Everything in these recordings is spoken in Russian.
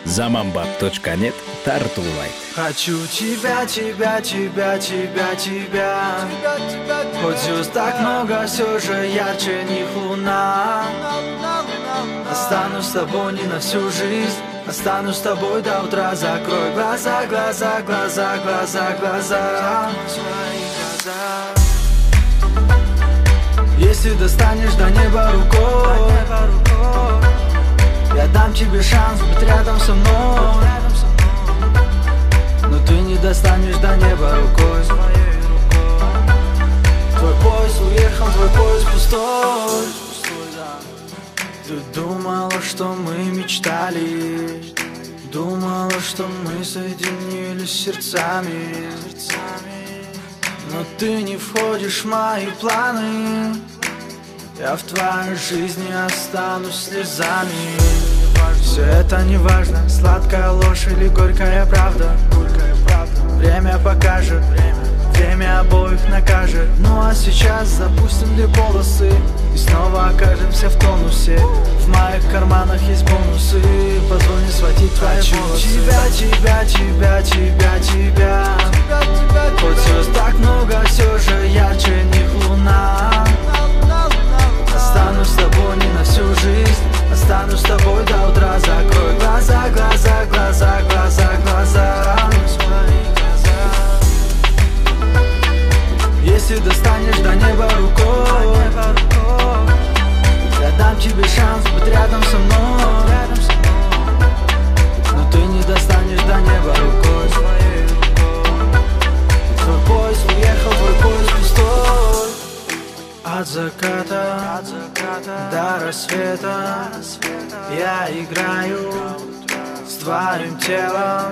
Zamambab.net Tartu-Лайт. Хочу тебя, тебя, тебя, тебя, тебя. Хоть звезд так много, все же ярче них луна. Останусь с тобой не на всю жизнь, останусь с тобой до утра. Закрой глаза, глаза, глаза, глаза, глаза. Если достанешь до неба рукой, я дам тебе шанс быть рядом со мной. Но ты не достанешь до неба рукой. Твой поезд уехал, твой поезд пустой. Ты думала, что мы мечтали, думала, что мы соединились сердцами. Но ты не входишь в мои планы. Я в твоей жизни останусь слезами. Все это не важно, сладкая ложь или горькая правда. Время покажет, время обоих накажет. Ну а сейчас запустим две полосы и снова окажемся в тонусе. В моих карманах есть бонусы, позволь не схватить твои волосы. Тебя, тебя, тебя, тебя, тебя. Хоть звезд так много, все же ярче них луна. Останусь с тобой не на всю жизнь, останусь с тобой до утра. Закрой глаза, глаза, глаза, глаза, глаза. Если достанешь до неба рукой, я дам тебе шанс быть рядом со мной. Но ты не достанешь до неба рукой. Твой поезд уехал, твой поезд пустой. От заката до рассвета я играю с твоим телом.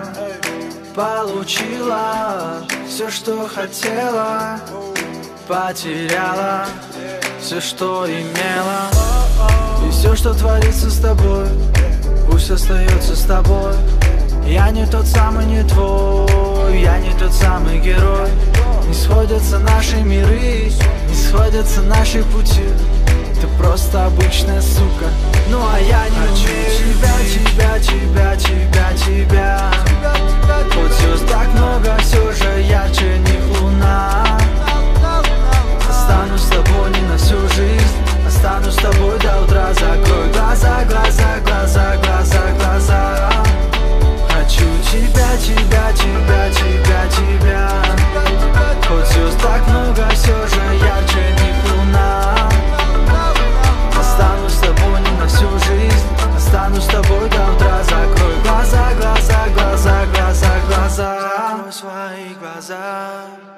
Получила все, что хотела, потеряла все, что имела. И все, что творится с тобой, пусть остается с тобой. Я не тот самый, не твой, я не тот самый герой. Не сходятся наши миры, не сходятся наши пути. Ты просто обычная сука, ну а я не умею. Тебя, тебя, тебя, тебя, тебя. Хоть звезд так много, все же ярче них луна. Останусь с тобой не на всю жизнь, останусь с тобой до утра. Закрой глаза, глаза, глаза, глаза, глаза. Хочу тебя, тебя, тебя, тебя, тебя. Хоть звезд так много, все же ярче них луна. Останусь с тобой не на всю жизнь, останусь с тобой до утра. Закрой глаза, глаза, глаза, глаза, глаза. Закрой свои глаза.